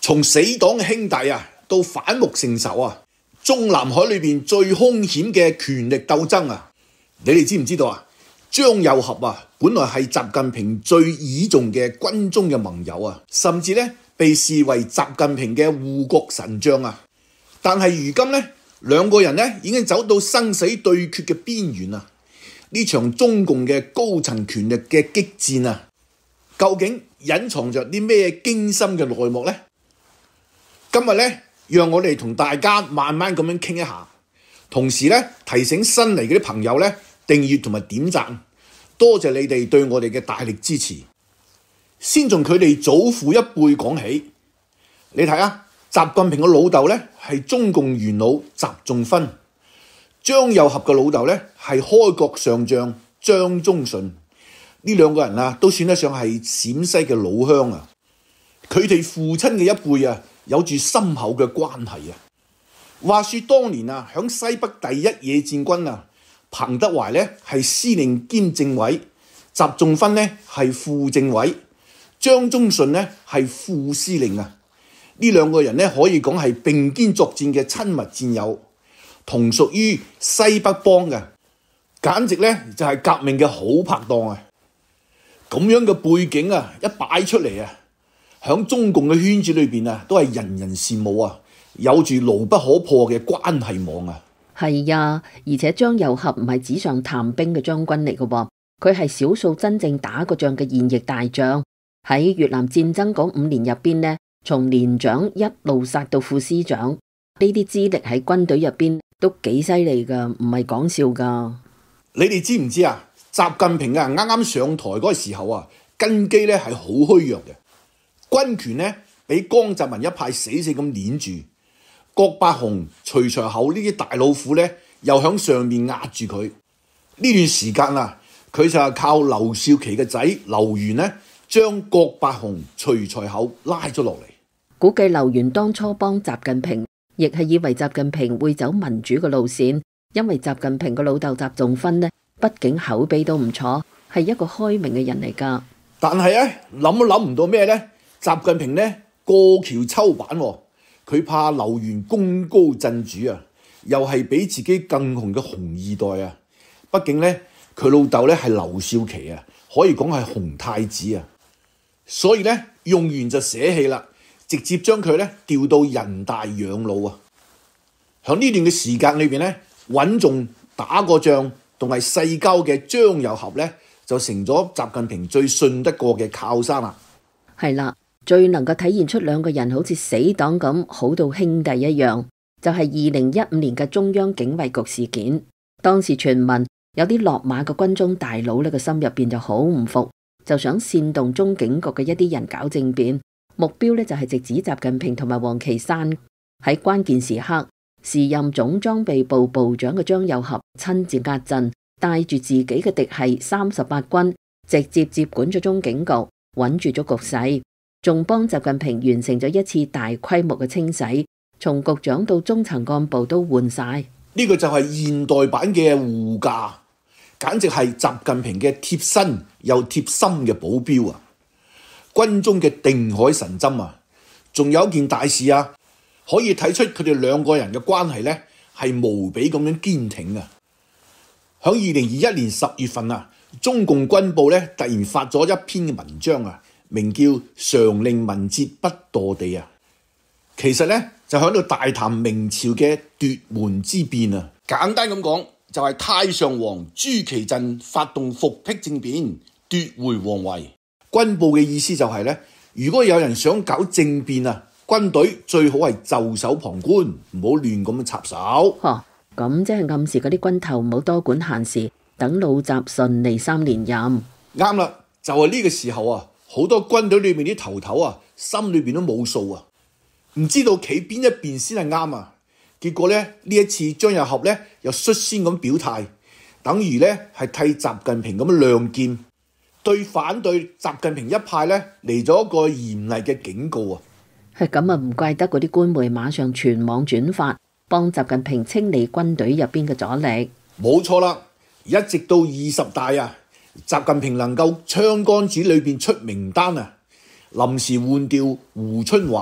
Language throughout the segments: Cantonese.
從死黨嘅兄弟啊，到反目成仇啊，中南海裏邊最兇險嘅權力鬥爭啊，你哋知唔知道啊？張又俠啊，本來係習近平最倚重嘅軍中嘅盟友啊，甚至咧被視為習近平嘅護國神將啊。但係如今咧，兩個人咧已經走到生死對決嘅邊緣啊！呢場中共嘅高層權力嘅激戰啊，究竟隱藏着啲咩驚心嘅內幕呢？今日咧，讓我哋同大家慢慢咁樣傾一下，同時咧提醒新嚟嗰啲朋友咧訂閱同埋點讚，多謝你哋對我哋嘅大力支持。先從佢哋祖父一輩講起，你睇啊，習近平嘅老豆咧係中共元老習仲勳，張又俠嘅老豆咧係開國上將張宗順，呢兩個人啊都算得上係陝西嘅老鄉啊。佢哋父親嘅一輩啊，有住深厚嘅關係啊。話說當年啊，響西北第一野戰軍啊，彭德懷咧係司令兼政委，習仲勳咧係副政委，張宗順咧係副司令啊。呢兩個人咧可以講係並肩作戰嘅親密戰友，同屬於西北幫嘅，簡直咧就係革命嘅好拍檔啊！咁樣嘅背景啊，一擺出嚟啊，響中共嘅圈子裏邊啊，都係人人羨慕啊，有住牢不可破嘅關係網啊！ 係啊，而且張又俠唔係紙上談兵嘅將軍嚟嘅喎，佢係少數真正打過仗嘅現役大將。喺越南戰爭嗰5年入邊呢，從連長一路殺到副司長，呢啲資歷喺軍隊入邊都幾犀利噶，唔係講笑噶。 你哋知唔知啊？習近平啊，啱啱上台嗰個時候啊，根基咧係好虛弱嘅，軍權咧俾江澤民一派死死咁捏住，郭伯雄、徐才厚呢啲大老虎咧又響上面壓住佢。呢段時間啊，佢就係靠劉少奇嘅仔劉源咧，將郭伯雄、徐才厚拉咗落嚟。 估計劉源當初幫習近平，亦係以為習近平會走民主嘅路線，因為習近平個老豆習仲勳呢，畢竟口碑都唔錯，係一個開明嘅人嚟噶。 但係咧諗都諗唔到咩呢？習近平呢過橋抽板喎，佢怕劉源功高震主啊，又係比自己更紅嘅紅二代啊。畢竟呢，佢老豆咧係劉少奇啊，可以講係紅太子啊。所以咧用完就捨棄啦，直接將佢咧調到人大養老啊。喺呢段嘅時間裏邊咧，穩重打過仗同埋世交嘅張又俠咧，就成咗習近平最信得過嘅靠山啦。 係啦，最能夠體現出兩個人好似死黨咁，好到兄弟一樣，就係2015年嘅中央警衛局事件。當時傳聞有啲落馬嘅軍中大佬呢個心入邊就好唔服，就想煽動中警局嘅一啲人搞政變，目標呢就係直指習近平同埋王岐山。喺關鍵時刻，時任總裝備部部長嘅張又俠親自壓陣，帶住自己嘅嫡系38軍，直接接管咗中警局，穩住咗局勢，仲幫習近平完成咗一次大規模嘅清洗，從局長到中層幹部都換晒。 呢個就係現代版嘅護駕，簡直係習近平嘅貼身又貼心嘅保鏢啊！軍中嘅定海神針啊！仲有一件大事啊，可以睇出佢哋兩個人嘅關係呢係無比咁樣堅挺啊！響2021年10月份啊，中共軍報呢突然發咗一篇文章啊，名叫《常令文節不墮地》啊。其實呢，就喺度大談明朝嘅奪門之變啊！簡單咁講，就係太上皇朱祁鎮發動復辟政變，奪回皇位。軍報嘅意思就係呢，如果有人想搞政變啊，軍隊最好係袖手旁觀，唔好亂咁插手。 咁即係暗示嗰啲軍頭唔好多管閒事，等老習順利3連任。 啱啦，就係呢個時候啊，好多軍隊裏面啲頭啊，心裏邊都冇數啊。唔知道企邊一邊先係啱啊！結果咧呢一次張又俠咧又率先咁表態，等於咧係替習近平咁樣亮劍，對反對習近平一派咧嚟咗一個嚴厲嘅警告啊！ 係咁啊，唔怪得嗰啲官媒馬上全網轉發，幫習近平清理軍隊入邊嘅阻力。 冇錯啦，一直到20大啊，習近平能夠槍桿子裏邊出名單啊，臨時換掉胡春華、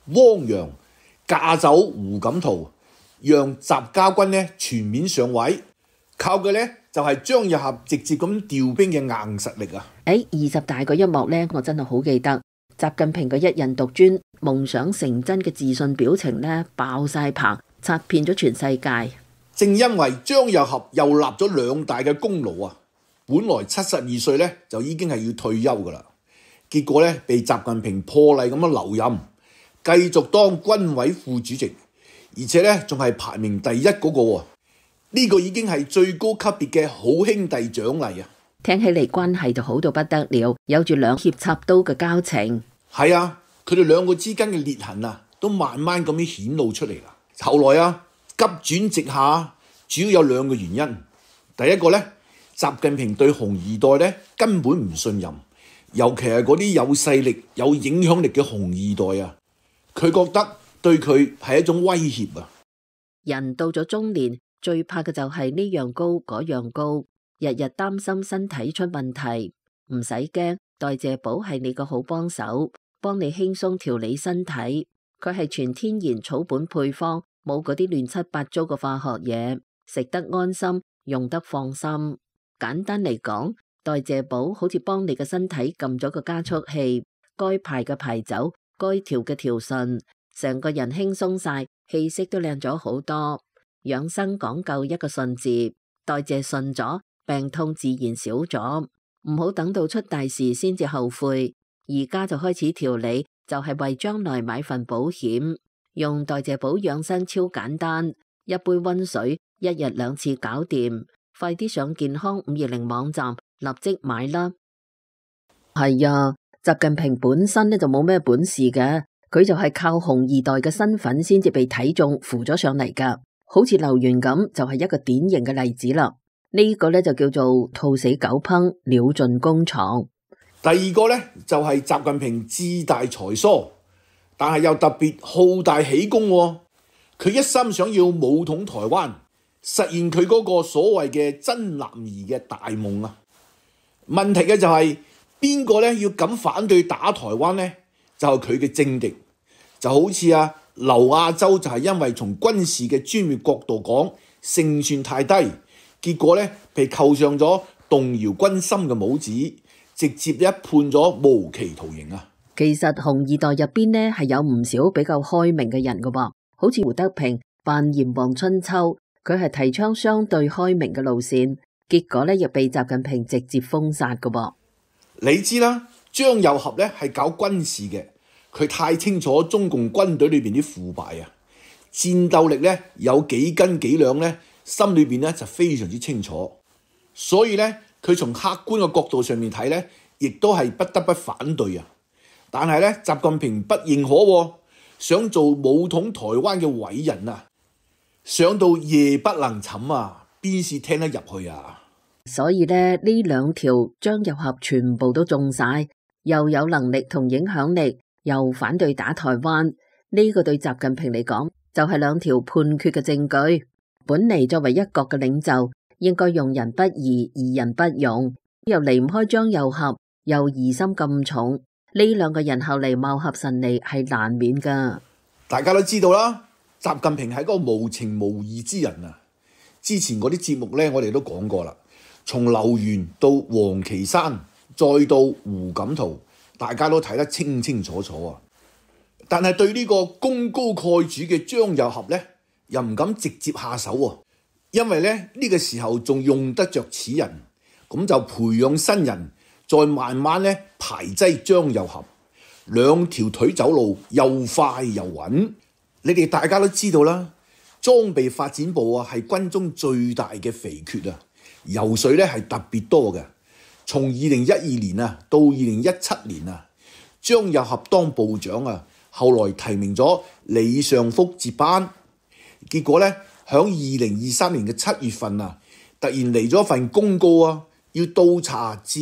汪洋架走胡錦濤，讓習家軍呢全面上位，靠嘅呢就係張又俠直接咁調兵嘅硬實力啊 ！20大嗰一幕呢，我真係好記得，習近平嘅一人獨尊、夢想成真嘅自信表情呢，爆晒棚，刷遍咗全世界。 正因為張又俠又立咗2大嘅功勞啊，本來72歲呢就已經係要退休噶啦，結果呢被習近平破例咁樣留任，繼續當軍委副主席，而且呢仲係排名第1嗰個喎。呢個已經係最高級別嘅好兄弟獎勵啊！ 聽起嚟關係就好到不得了，有住兩肋插刀嘅交情。 係啊，佢哋兩個之間嘅裂痕啊，都慢慢咁樣顯露出嚟啦。後來啊，急轉直下，主要有2個原因。第一個呢，習近平對紅二代呢根本唔信任，尤其係嗰啲有勢力、有影響力嘅紅二代啊，佢覺得對佢係一種威脅啊。 人到咗中年，最怕嘅就係呢樣高嗰樣高，日日擔心身體出問題。唔使驚，代謝寶係你個好幫手，幫你輕鬆調理身體。佢係全天然草本配方，冇嗰啲亂七八糟嘅化學嘢，食得安心，用得放心。簡單嚟講，代謝寶好似幫你嘅身體撳咗個加速器，該排嘅排走，該調嘅調順，成個人輕鬆晒，氣色都靚咗好多。養生講究一個順字，代謝順咗，病痛自然少咗。唔好等到出大事先至後悔，而家就開始調理，就係為將來買份保險。用代謝寶養生超簡單，一杯溫水，1日2次搞掂。快啲上健康520網站立即買啦！係啊，習近平本身呢就冇咩本事嘅，佢就係靠紅二代嘅身份先至被睇中扶咗上嚟噶。好似劉源咁就係一個典型嘅例子啦。呢個呢就叫做兔死狗烹，鳥盡弓藏。 第二個呢就係習近平志大才疏，但係又特別好大喜功喎。佢一心想要武統台灣，實現佢嗰個所謂嘅真男兒嘅大夢啊。問題嘅就係邊個呢要敢反對打台灣呢？就係佢嘅政敵，就好似劉亞洲就係因為從軍事嘅專業角度講勝算太低，結果呢被扣上咗動搖軍心嘅帽子，直接判咗無期徒刑啊！ 其實紅二代入邊呢係有唔少比較開明嘅人噶噃，好似胡德平扮炎黃春秋，佢係提倡相對開明嘅路線，結果呢又被習近平直接封殺噶噃。 你知啦，張又俠呢係搞軍事嘅。佢太清楚中共軍隊裏邊啲腐敗啊，戰鬥力呢有幾斤幾兩呢，心裏邊呢就非常之清楚。所以呢，佢從客觀嘅角度上面睇呢，亦都係不得不反對啊。但係呢，習近平不認可，想做武統台灣嘅偉人啊，想到夜不能寢啊，邊是聽得入去啊？ 所以呢2條張又俠全部都中晒，又有能力同影響力，又反對打台灣，呢個對習近平嚟講就係2條判決嘅證據。本嚟作為一國嘅領袖，應該用人不疑，疑人不用，又離唔開張又俠，又疑心咁重，呢2個人後嚟貌合神離係難免噶。 大家都知道啦，習近平係個無情無義之人啊。之前嗰啲節目呢，我哋都講過啦，從劉源到王岐山，再到胡錦濤，大家都睇得清清楚楚啊！但係對呢個功高蓋主嘅張又俠呢，又唔敢直接下手喎，因為呢個時候仲用得着此人，咁就培養新人，再慢慢呢排擠張又俠，2條腿走路又快又穩。你哋大家都知道啦，裝備發展部係軍中最大嘅肥缺啊，油水呢係特別多嘅。從2012年到2017年張又俠當部長後來提名咗李尚福接班，結果呢，響2023年嘅7月份突然嚟咗份公告要倒查自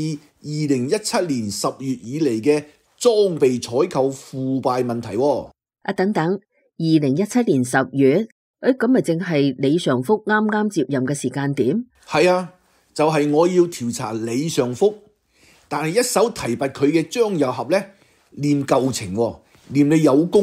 2017年10月以嚟嘅裝備採購腐敗問題。 等等，2017年10月，咁咪淨係李尚福啱啱接任嘅時間點？ 係啊。就係我要調查李尚福，但係一手提拔佢嘅張又俠呢，念舊情，念你有功，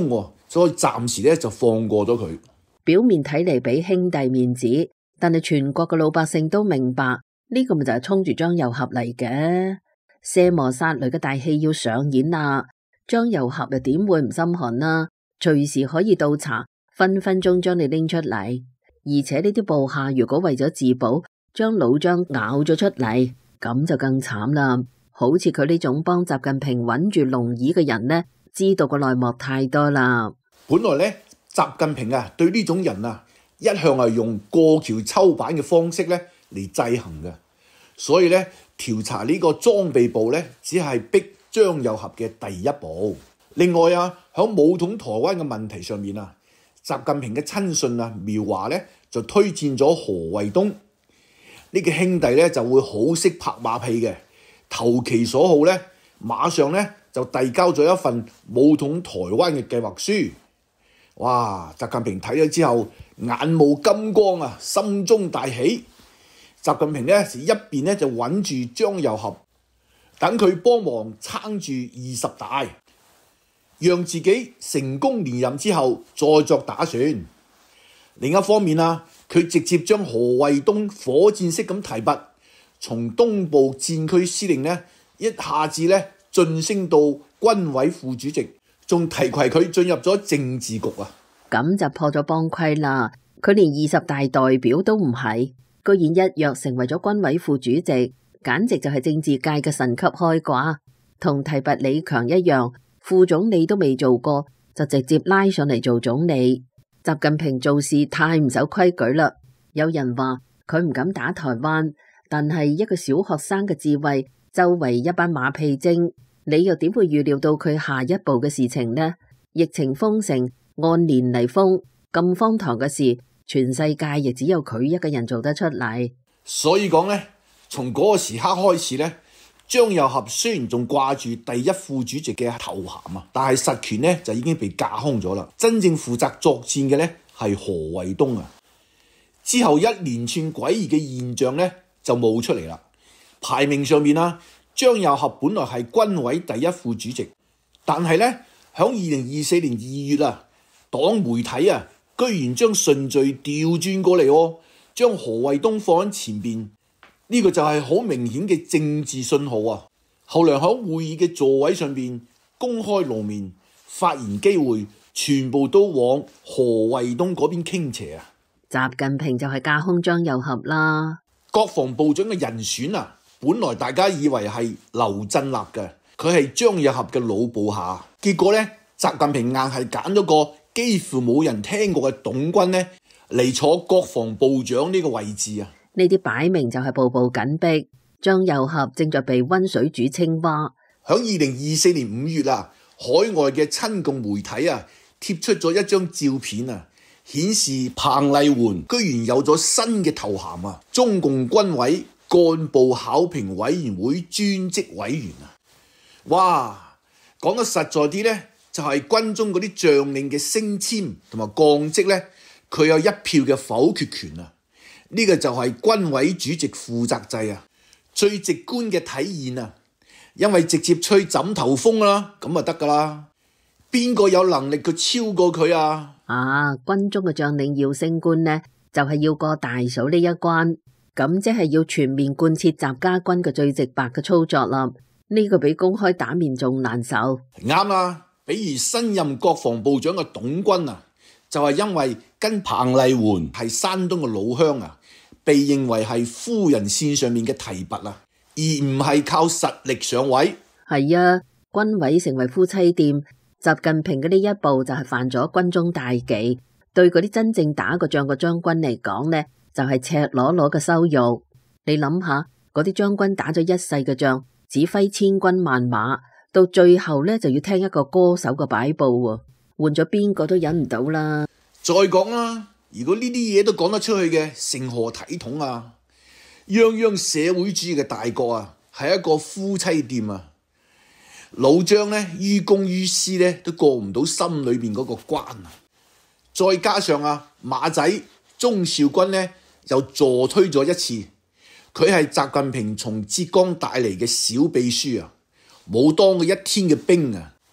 所以暫時咧就放過咗佢。 表面睇嚟俾兄弟面子，但係全國嘅老百姓都明白呢個咪就係衝住張又俠嚟嘅。卸磨殺驢嘅大戲要上演啦，張又俠又點會唔心寒啊？隨時可以倒查，分分鐘將你拎出嚟。而且呢啲部下如果為咗自保，將老張咬咗出嚟，咁就更慘啦。好似佢呢種幫習近平穩住龍椅嘅人呢，知道個內幕太多啦。 本來咧，習近平啊對呢種人啊一向係用過橋抽板嘅方式咧嚟制衡嘅，所以咧調查呢個裝備部咧只係逼張又俠嘅第一步。另外啊，響武統台灣嘅問題上面啊，習近平嘅親信啊苗華咧就推薦咗何衛東呢個兄弟咧就會好識拍馬屁嘅，投其所好咧，馬上咧就遞交咗一份武統台灣嘅計劃書。哇！習近平睇咗之後眼冒金光啊，心中大喜。習近平咧一邊咧就穩住張又俠，等佢幫忙撐住20大，讓自己成功連任之後再作打算。另一方面啊，佢直接將何衛東火箭式咁提拔，從東部戰區司令呢一下子咧晉升到軍委副主席。仲提攜佢進入咗政治局啊！ 咁就破咗幫規啦。佢連20大代表都唔係，居然一躍成為咗軍委副主席，簡直就係政治界嘅神級開掛。同提拔李強一樣，副總理都未做過，就直接拉上嚟做總理。習近平做事太唔守規矩啦。有人話佢唔敢打台灣，但係一個小學生嘅智慧，周圍一班馬屁精。你又點會預料到佢下一步嘅事情呢？疫情封城，按年嚟封，咁荒唐嘅事，全世界亦只有佢一個人做得出嚟。 所以講呢，從嗰個時刻開始呢，張又俠雖然仲掛住第一副主席嘅頭銜啊，但係實權呢就已經被架空咗啦。真正負責作戰嘅呢係何衛東啊。之後一連串詭異嘅現象呢就冒出嚟啦。排名上面啊，張又俠本來係軍委第一副主席，但係呢，響2024年2月啊，黨媒體啊，居然將順序調轉過嚟，將何衛東放喺前邊，呢個就係好明顯嘅政治信號啊！後來響會議嘅座位上邊公開露面，發言機會全部都往何衛東嗰邊傾斜啊！ 習近平就係架空張又俠啦。 國防部長嘅人選啊！本來大家以為係劉振立嘅，佢係張又俠嘅老部下，結果呢，習近平硬係揀咗個幾乎冇人聽過嘅董軍呢嚟坐國防部長呢個位置啊！ 呢啲擺明就係步步緊逼，張又俠正在被溫水煮青蛙。 響2024年5月啊，海外嘅親共媒體啊貼出咗一張照片啊，顯示彭麗媛居然有咗新嘅頭銜啊，中共軍委幹部考評委員會專職委員啊！哇，講得實在啲呢，就係軍中嗰啲將領嘅升遷同埋降職呢，佢有一票嘅否決權啊！呢個就係軍委主席負責制啊，最直觀嘅體現啊！因為直接吹枕頭風啦，咁就得噶啦，邊個有能力佢超過佢啊？ 軍中嘅將領要升官呢，就係要過大嫂呢一關。咁即係要全面貫徹習家軍嘅最直白嘅操作啦，呢個比公開打面仲難受。 啱啦，比如新任國防部長嘅董軍啊，就係因為跟彭麗媛係山東嘅老鄉啊，被認為係夫人線上面嘅提拔啊，而唔係靠實力上位。 係啊，軍委成為夫妻店，習近平嘅呢一步就係犯咗軍中大忌，對嗰啲真正打過仗嘅將軍嚟講呢，就係赤裸裸嘅羞辱。你諗下，嗰啲將軍打咗一世嘅仗，指揮千軍萬馬，到最後呢就要聽一個歌手嘅擺佈喎，換咗邊個都忍唔到啦。 再講啦，如果呢啲嘢都講得出去嘅，成何體統啊？泱泱社會主義嘅大國啊，係一個夫妻店啊！老張呢，於公於私呢，都過唔到心裏邊嗰個關啊！再加上啊，馬仔鍾兆軍呢，又助推咗一次，佢係習近平從浙江帶嚟嘅小秘書啊，冇當過一天嘅兵啊，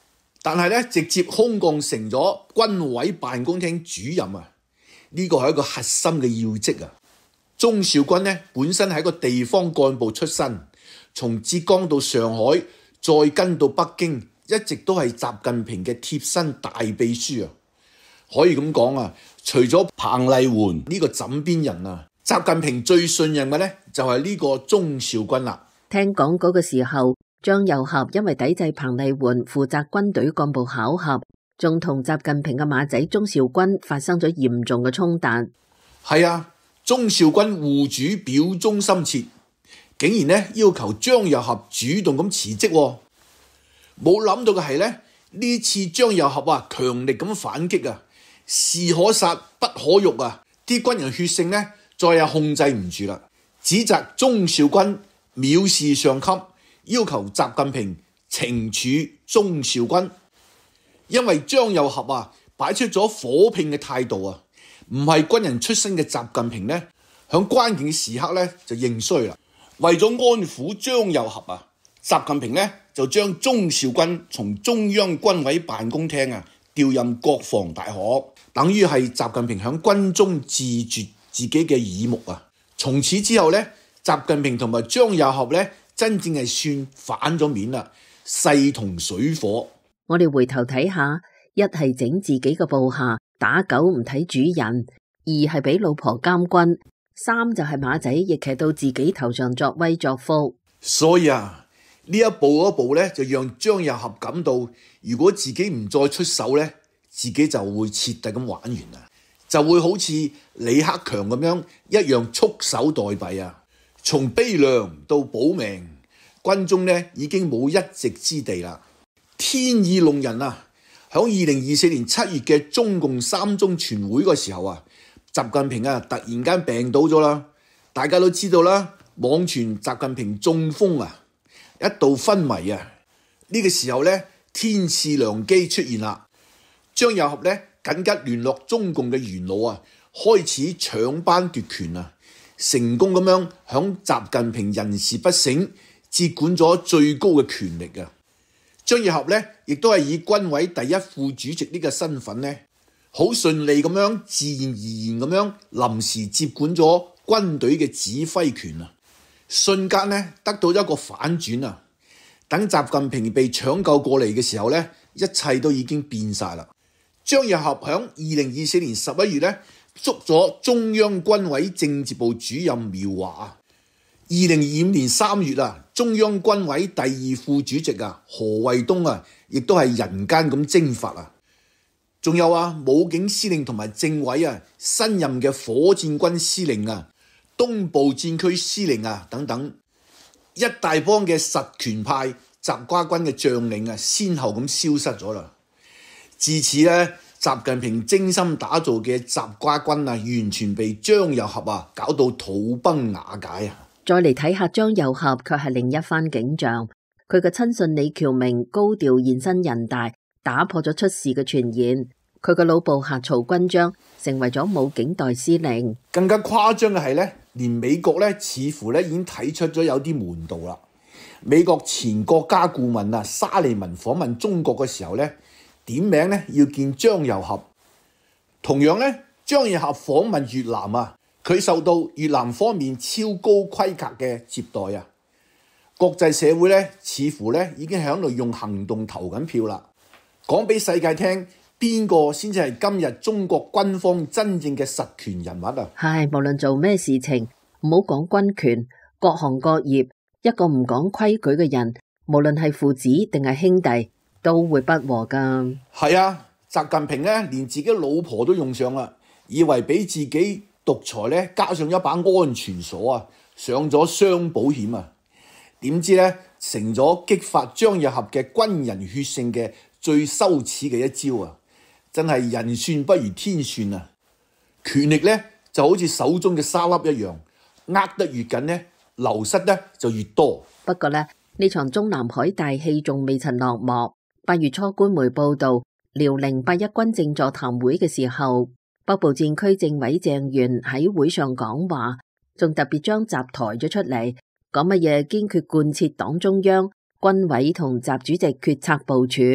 但係咧直接空降成咗軍委辦公廳主任啊，呢個係一個核心嘅要職啊。鍾肇軍咧本身係一個地方幹部出身，從浙江到上海，再跟到北京，一直都係習近平嘅貼身大秘書啊。可以咁講啊，除咗彭麗媛呢個枕邊人啊，習近平最信任嘅咧就係呢個鍾肇軍啦。 聽講嗰個時候，張又俠因為抵制彭麗媛負責軍隊幹部考核，仲同習近平嘅馬仔鍾肇軍發生咗嚴重嘅衝突。 係啊，鍾肇軍護主表忠心切，竟然咧要求張又俠主動咁辭職。冇諗到嘅係咧，呢次張又俠啊強力咁反擊啊，士可殺不可辱啊！啲軍人血性咧再也控制唔住啦，指責鍾肇軍藐視上級，要求習近平懲處鍾肇軍。因為張又俠啊擺出咗火拼嘅態度啊，唔係軍人出身嘅習近平咧，響關鍵嘅時刻咧就認衰啦。為咗安撫張又俠啊，習近平咧就將鍾肇軍從中央軍委辦公廳啊調任國防大學，等於係習近平響軍中自絕自己嘅耳目啊。從此之後咧，習近平同埋張又俠咧真正係算反咗面啦，勢同水火。 我哋回頭睇下，一係整自己嘅部下，打狗唔睇主人；二係俾老婆監軍；三就係馬仔亦騎到自己頭上作威作福。 所以啊，呢一步咧就讓張又俠感到，如果自己唔再出手咧，自己就會徹底咁玩完啦，就會好似李克強咁樣一樣束手待斃啊！從悲涼到保命，軍中咧已經冇一席之地啦。天意弄人啊！響2024年7月嘅中共3中全會嘅時候啊，習近平啊突然間病倒咗啦，大家都知道啦，網傳習近平中風啊，一度昏迷啊。呢個時候咧，天賜良機出現啦，張又俠咧緊急聯絡中共嘅元老啊，開始搶班奪權啊，成功咁樣響習近平人事不省，接管咗最高嘅權力啊。張又俠咧，亦都係以軍委第一副主席呢個身份咧，好順利咁樣自然而然咁樣臨時接管咗軍隊嘅指揮權啊，瞬間咧得到一個反轉啊！等習近平被搶救過嚟嘅時候咧，一切都已經變晒啦。張又俠響2024年11月咧，捉咗中央軍委政治部主任苗華。2025年3月啊，中央軍委第二副主席啊何衛東啊，亦都係人間咁蒸發啊。仲有啊，武警司令同埋政委啊，新任嘅火箭軍司令啊、東部戰區司令啊等等，一大幫嘅實權派習瓜軍嘅將領啊，先後咁消失咗啦。自此咧，習近平精心打造嘅習瓜軍啊，完全被張又俠啊搞到土崩瓦解啊！ 再嚟睇下張又俠，卻係另一番景象。佢嘅親信李翹明高調現身人大，打破咗出事嘅傳言。佢嘅老部下曹軍章成為咗武警代司令。 更加誇張嘅係咧，連美國咧似乎咧已經睇出咗有啲門道啦。美國前國家顧問啊沙利文訪問中國嘅時候咧，點名咧要見張又俠。同樣咧，張又俠訪問越南啊，佢受到越南方面超高規格嘅接待啊！國際社會咧，似乎咧已經喺度用行動投緊票啦，講俾世界聽，邊個先至係今日中國軍方真正嘅實權人物啊！ 唉，無論做咩事情，唔好講軍權，各行各業，一個唔講規矩嘅人，無論係父子定係兄弟，都會不和噶。係啊，習近平咧連自己老婆都用上啦，以為俾自己獨裁咧加上一把安全鎖啊，上咗雙保險啊，點知咧成咗激發張又俠嘅軍人血性嘅最羞恥嘅一招啊！真係人算不如天算啊！權力咧就好似手中嘅沙粒一樣，握得越緊咧，流失咧就越多。 不過咧，呢場中南海大戲仲未曾落幕。8月初，官媒報道，遼寧8·1軍政座談會嘅時候，北部戰區政委鄭源喺會上講話，仲特別將習抬咗出嚟，講乜嘢堅決貫徹黨中央、軍委同習主席決策部署。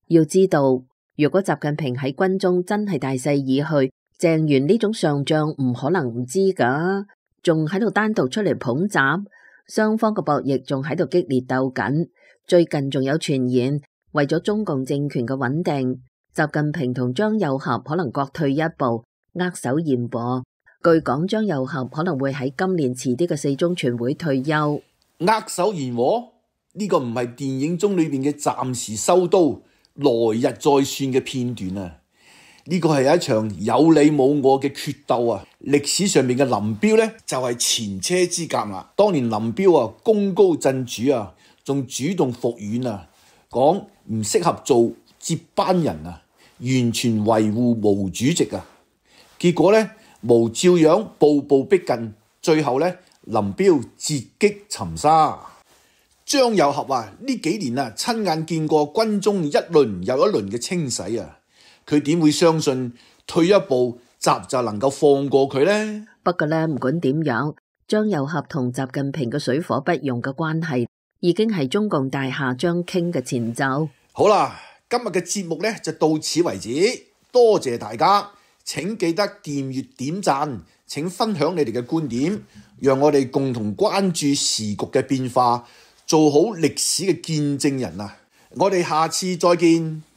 要知道，如果習近平喺軍中真係大勢已去，鄭源呢種上將唔可能唔知㗎，仲喺度單獨出嚟捧習，雙方嘅博弈仲喺度激烈鬥緊。最近仲有傳言，為咗中共政權嘅穩定，習近平同張又俠可能各退一步，握手言和。據講，張又俠可能會喺今年遲啲嘅四中全會退休。 握手言和呢個唔係電影中裏邊嘅暫時收刀，來日再算嘅片段啊！呢個係一場有你冇我嘅決鬥啊！歷史上面嘅林彪呢，就係前車之鑑啦。當年林彪啊功高震主啊，仲主動復軟啊，講唔適合做接班人啊，完全維護毛主席啊。結果呢，毛照樣步步逼近，最後呢，林彪折戟沉沙。張又俠啊，呢幾年啊親眼見過軍中一輪又一輪嘅清洗啊，佢點會相信退一步習就能夠放過佢呢？ 不過呢，唔管點樣，張又俠同習近平嘅水火不容嘅關係已經係中共大下將傾嘅前奏。 好啦，今日嘅節目呢就到此為止，多謝大家，請記得訂閱點讚，請分享你哋嘅觀點，讓我哋共同關注時局嘅變化，做好歷史嘅見證人啊！我哋下次再見。